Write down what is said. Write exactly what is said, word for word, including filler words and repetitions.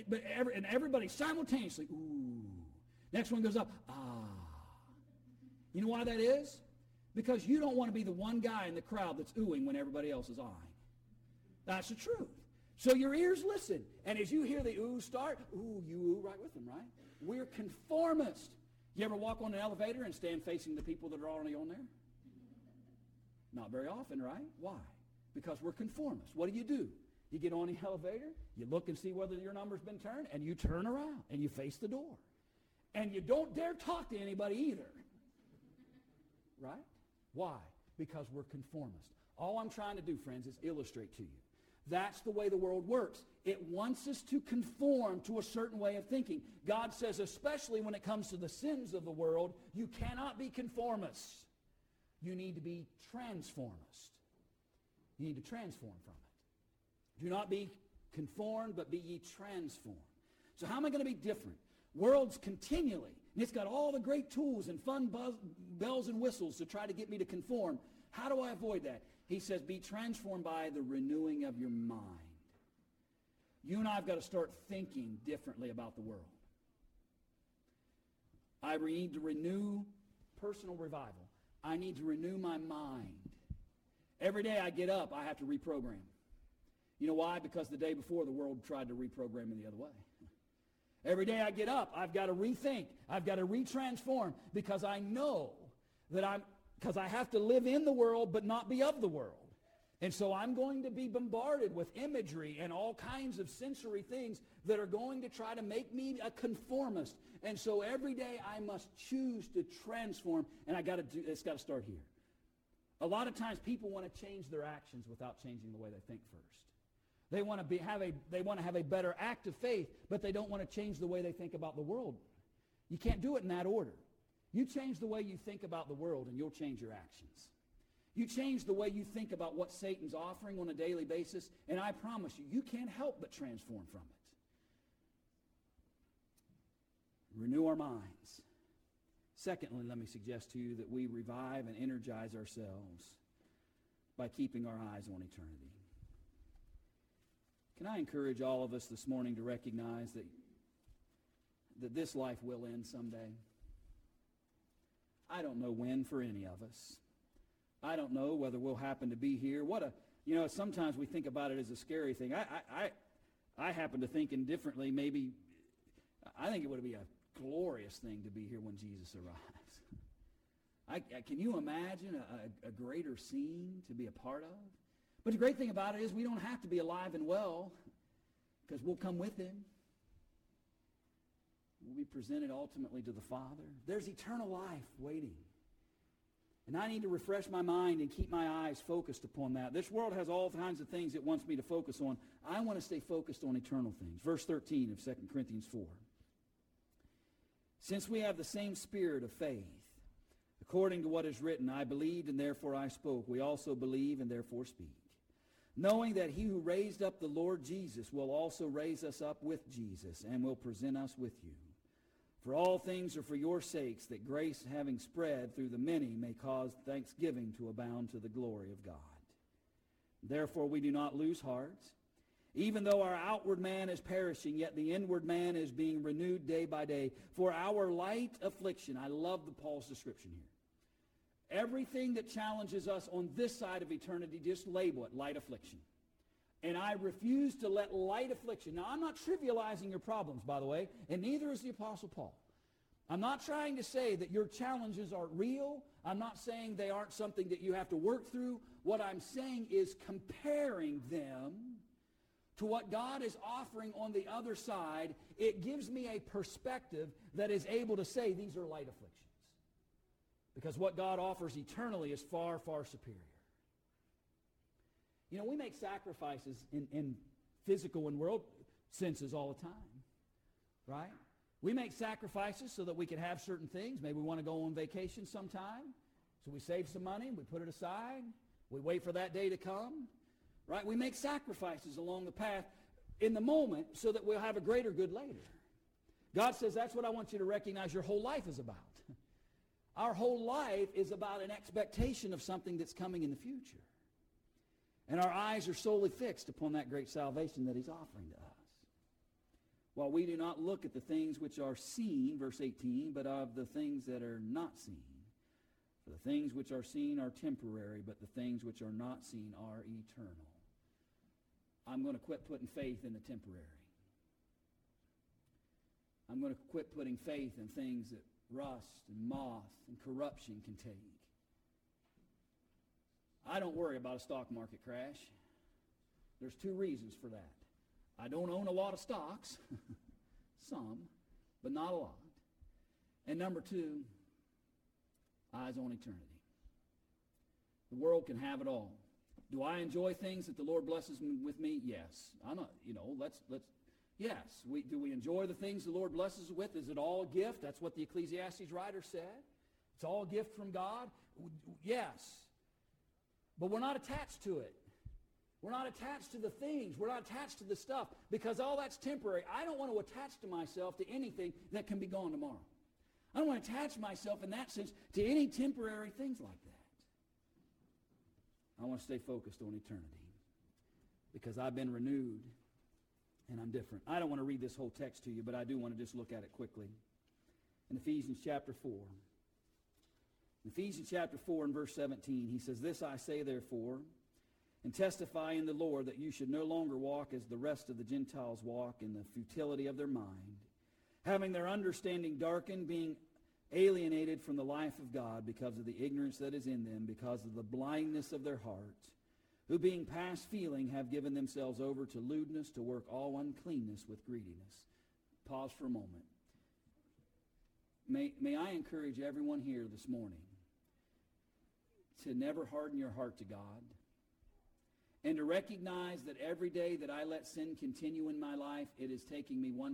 but every, and everybody simultaneously, ooh. Next one goes up, ah. You know why that is? Because you don't want to be the one guy in the crowd that's oohing when everybody else is eyeing. That's the truth. So your ears listen. And as you hear the ooh start, ooh, you ooh right with them, right? We're conformists. You ever walk on an elevator and stand facing the people that are already on there? Not very often, right? Why? Because we're conformists. What do you do? You get on the elevator, you look and see whether your number's been turned, and you turn around and you face the door. And you don't dare talk to anybody either. Right? Why? Because we're conformists. All I'm trying to do, friends, is illustrate to you. That's the way the world works. It wants us to conform to a certain way of thinking. God says, especially when it comes to the sins of the world, you cannot be conformists. You need to be transformist. You need to transform from it. Do not be conformed, but be ye transformed. So how am I going to be different? World's continually, and it's got all the great tools and fun buzz, bells and whistles to try to get me to conform. How do I avoid that? He says, be transformed by the renewing of your mind. You and I have got to start thinking differently about the world. I need to renew personal revival. I need to renew my mind. Every day I get up, I have to reprogram. You know why? Because the day before, the world tried to reprogram me the other way. Every day I get up, I've got to rethink. I've got to retransform because I know that I'm, because I have to live in the world but not be of the world. And so I'm going to be bombarded with imagery and all kinds of sensory things that are going to try to make me a conformist. And so every day I must choose to transform, and I got to do, it's got to start here. A lot of times people want to change their actions without changing the way they think first. They want to be have a they want to have a better act of faith, but they don't want to change the way they think about the world. You can't do it in that order. You change the way you think about the world, and you'll change your actions. You change the way you think about what Satan's offering on a daily basis, and I promise you, you can't help but transform from it. Renew our minds. Secondly, let me suggest to you that we revive and energize ourselves by keeping our eyes on eternity. Can I encourage all of us this morning to recognize that, that this life will end someday? I don't know when for any of us. I don't know whether we'll happen to be here. What a, you know, sometimes we think about it as a scary thing. I, I, I, I happen to think indifferently. Maybe, I think it would be a glorious thing to be here when Jesus arrives. I, I, can you imagine a, a greater scene to be a part of? But the great thing about it is we don't have to be alive and well because we'll come with him. We'll be presented ultimately to the Father. There's eternal life waiting. And I need to refresh my mind and keep my eyes focused upon that. This world has all kinds of things it wants me to focus on. I want to stay focused on eternal things. Verse thirteen of Second Corinthians four. Since we have the same spirit of faith, according to what is written, I believed and therefore I spoke. We also believe and therefore speak. Knowing that he who raised up the Lord Jesus will also raise us up with Jesus and will present us with you. For all things are for your sakes, that grace having spread through the many may cause thanksgiving to abound to the glory of God. Therefore we do not lose heart. Even though our outward man is perishing, yet the inward man is being renewed day by day. For our light affliction, I love the Paul's description here. Everything that challenges us on this side of eternity, just label it light affliction. And I refuse to let light affliction. Now, I'm not trivializing your problems, by the way, and neither is the Apostle Paul. I'm not trying to say that your challenges aren't real. I'm not saying they aren't something that you have to work through. What I'm saying is comparing them to what God is offering on the other side. It gives me a perspective that is able to say these are light afflictions. Because what God offers eternally is far, far superior. You know, we make sacrifices in, in physical and world senses all the time, right? We make sacrifices so that we can have certain things. Maybe we want to go on vacation sometime, so we save some money, we put it aside, we wait for that day to come, right? We make sacrifices along the path in the moment so that we'll have a greater good later. God says that's what I want you to recognize your whole life is about. Our whole life is about an expectation of something that's coming in the future. And our eyes are solely fixed upon that great salvation that he's offering to us. While we do not look at the things which are seen, verse eighteen, but of the things that are not seen. For the things which are seen are temporary, but the things which are not seen are eternal. I'm going to quit putting faith in the temporary. I'm going to quit putting faith in things that rust and moth and corruption can take. I don't worry about a stock market crash. There's two reasons for that. I don't own a lot of stocks, some, but not a lot. And number two, eyes on eternity. The world can have it all. Do I enjoy things that the Lord blesses me with me? Yes. I'm not, you know, let's, let's, yes. We, do we enjoy the things the Lord blesses us with? Is it all a gift? That's what the Ecclesiastes writer said. It's all a gift from God? Yes. But we're not attached to it. We're not attached to the things. We're not attached to the stuff because all that's temporary. I don't want to attach to myself to anything that can be gone tomorrow. I don't want to attach myself in that sense to any temporary things like that. I want to stay focused on eternity because I've been renewed and I'm different. I don't want to read this whole text to you, but I do want to just look at it quickly. In Ephesians chapter four. In Ephesians chapter four and verse seventeen, he says, "This I say therefore, and testify in the Lord that you should no longer walk as the rest of the Gentiles walk in the futility of their mind, having their understanding darkened, being alienated from the life of God because of the ignorance that is in them, because of the blindness of their hearts, who being past feeling have given themselves over to lewdness, to work all uncleanness with greediness." Pause for a moment. May, may I encourage everyone here this morning to never harden your heart to God and to recognize that every day that I let sin continue in my life, it is taking me one